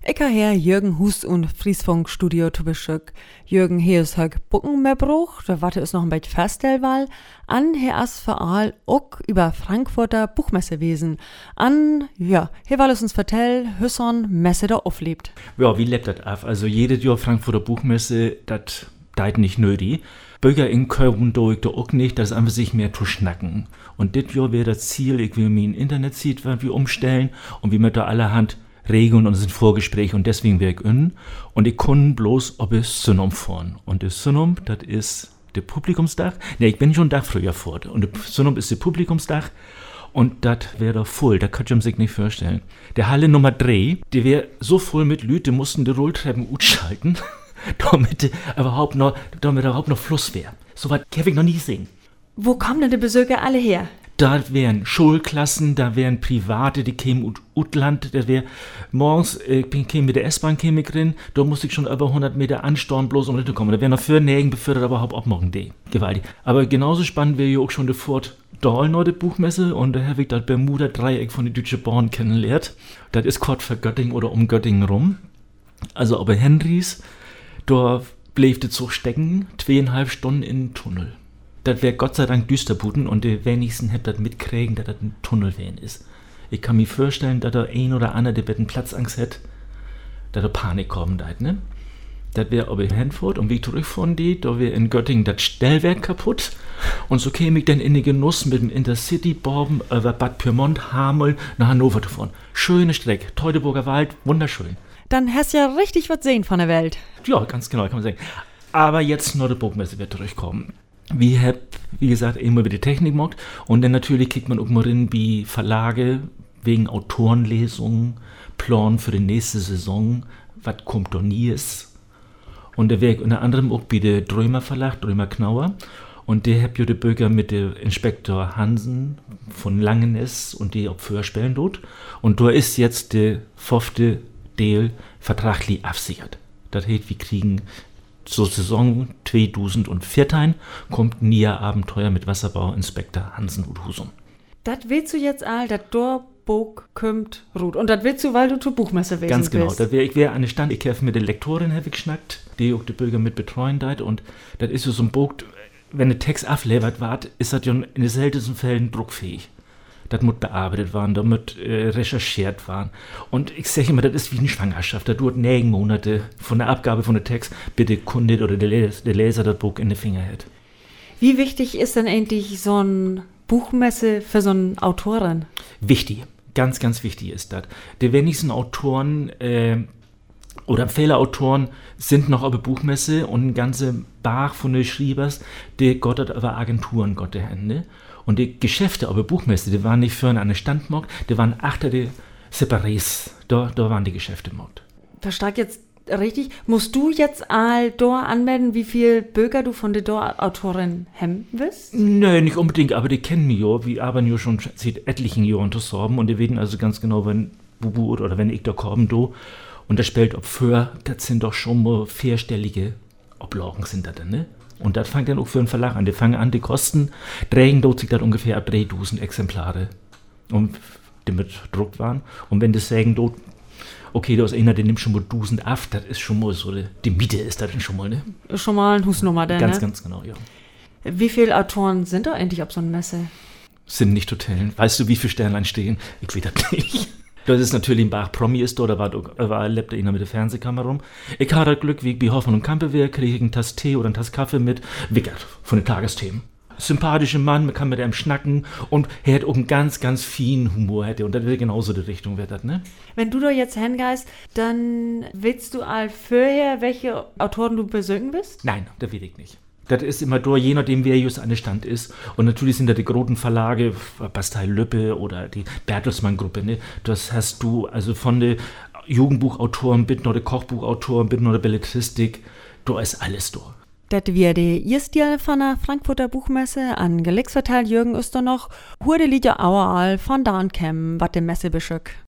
Ich habe hier Jürgen Hus und Friesfunk Studio zu Besuch. Jürgen, hier ist heute Bucken mehr Bruch, da warte ist noch ein bisschen Feststellwahl. An, hier ist vor allem auch über Frankfurter Buchmessewesen. An, ja, hier will es uns vertellen, Hüsson Messe da auflebt. Ja, wie lebt das ab? Also jedes Jahr Frankfurter Buchmesse, das deit nicht nötig. Bürger in Köln durch da auch nicht, das ist einfach sich mehr zu schnacken. Und dit Jahr wäre das Ziel, ich will mir ein Internetseite irgendwie umstellen und wie mit da allerhand Regeln und es sind Vorgespräche und deswegen wäre ich in. Und ich kann bloß ob es Synum fahren. Und das Synum, das ist der Publikumsdach. Ne, ich bin schon Dach früher fort. Und das Synum ist der Publikumsdach. Und das wäre doch voll, da könnt ihr sich nicht vorstellen. Der Halle Nummer 3, die wäre so voll mit Leuten, die mussten die Rolltreppen utschalten, damit überhaupt noch Fluss wäre. So was habe ich noch nie gesehen. Wo kommen denn die Besucher alle her? Da wären Schulklassen, da wären Private, die kämen aus Utland, da wär morgens, käme mit der S-Bahn drin, da musste ich schon über 100 Meter anstormen, bloß um zu kommen. Da wären noch 4 Nägen befördert, aber überhaupt abmachen, die. Gewaltig. Aber genauso spannend wäre ja auch schon die Fort Dahlnau, die Buchmesse, und da habe ich das Bermuda-Dreieck von der Deutschen Bahn kennengelernt. Das ist kurz für Göttingen oder um Göttingen rum. Also aber Henrys, da blieb der Zug stecken, 2,5 Stunden in den Tunnel. Das wäre Gott sei Dank Düsterbuden und die wenigsten hätten das mitkriegen, dass das ein Tunnelwähn ist. Ich kann mir vorstellen, dass da ein oder andere, der einen Platzangst hat, dass da Panik kommen da, ne? Das wäre aber in Hanford und wie ich zurückfahren da wäre in Göttingen das Stellwerk kaputt und so käme ich dann in den Genuss mit dem Intercity-Borben über Bad Pyrmont, Hameln nach Hannover zu fahren. Schöne Strecke, Teutoburger Wald, wunderschön. Dann hast du ja richtig was sehen von der Welt. Ja, ganz genau, kann man sagen. Aber jetzt noch die Buchmesse wird zurückkommen. Wie gesagt, immer über die Technik gemacht. Und dann natürlich kriegt man auch mal rein, wie Verlage wegen Autorenlesungen, Plan für die nächste Saison, was kommt da nie ist. Und der wäre unter anderem auch bei der Drömer Verlag, Drömer Knauer. Und der hat ja die Bürger mit dem Inspektor Hansen von Langenes und die auf Vorspielen dort. Und da ist jetzt der 5. Teil vertraglich absichert. Das heißt, wir kriegen zur Saison 2014 kommt Nia Abenteuer mit Wasserbauinspektor Hansen und Husum. Das willst du jetzt all, das Dorburg kommt Ruth. Und das willst du, weil du zur Buchmesse gewesen Ganz genau. bist. Ich wäre an der Stand, ich habe mit der Lektorin geschnackt, die auch die Bürger mit betreuen deit. Und das ist so ein Buch, wenn der Text ablevert wird, ist das ja in den seltensten Fällen druckfähig. Das muss bearbeitet werden, da muss recherchiert werden. Und ich sage immer, das ist wie eine Schwangerschaft. Da dauert 9 Monate von der Abgabe von der Text, bitte Kunde oder der Leser das Buch in den Finger hält. Wie wichtig ist denn eigentlich so eine Buchmesse für so einen Autoren? Wichtig, ganz, ganz wichtig ist das. Die wenigsten Autoren oder Fehlerautoren sind noch auf der Buchmesse und ein ganzer Bach von den Schriebers, die Gott hat über Agenturen, Gott der Hände. Und die Geschäfte auf der Buchmesse, die waren nicht für eine Standmarkt, die waren achter die Separés. Da waren die Geschäfte markt. Verstehe ich jetzt richtig? Musst du jetzt all da anmelden, wie viel Bürger du von der Autorin haben willst? Nö, nicht unbedingt, aber die kennen mich ja. Wir arbeiten ja schon seit etlichen Jahren zusammen und die wissen also ganz genau, wenn Bubu oder wenn ich da komme, und das spielt ob für, das sind doch schon mal 4-stellige Oblagen sind das dann, ne? Und das fängt dann auch für einen Verlag an. Die fangen an, die Kosten trägen dort sich das ungefähr ab 3000 Exemplare, die mit gedruckt waren. Und wenn das sagen dort, okay, da ist einer, der nimmt schon mal 1000 ab, das ist schon mal so, die Miete ist das dann schon mal, ne? Schon mal eine Husnummer, denn, Ganz, ne? ganz genau, ja. Wie viele Autoren sind da eigentlich auf so einer Messe? Sind nicht Hotellen. Weißt du, wie viele Sternlein stehen? Ich weiß das nicht. Das ist natürlich ein Bach Promi ist da lebt einer mit der Fernsehkamera rum. Ich hatte das Glück, wie bei Hoffmann und Kampewehr, kriege ich einen Tass Tee oder einen Tass Kaffee mit Wickert von den Tagesthemen. Sympathischer Mann, man kann mit ihm schnacken und er hat auch einen ganz, ganz feinen Humor, und das wäre genauso die Richtung, wird das, ne? Wenn du da jetzt hingehst, dann willst du all vorher, welche Autoren du besögen bist? Nein, das will ich nicht. Das ist immer durch, je nachdem, wer just an der Stand ist. Und natürlich sind da die großen Verlage, Bastei Lübbe oder die Bertelsmann-Gruppe, ne? Das hast du, also von den Jugendbuchautoren bis noch der Kochbuchautoren, bis noch der Belletristik, da ist alles da. Das wir die erste von der Frankfurter Buchmesse an Gelixverteil Jürgen Öster noch, wurde Lieder Auerall von Darnkem, wat dem Messe beschück.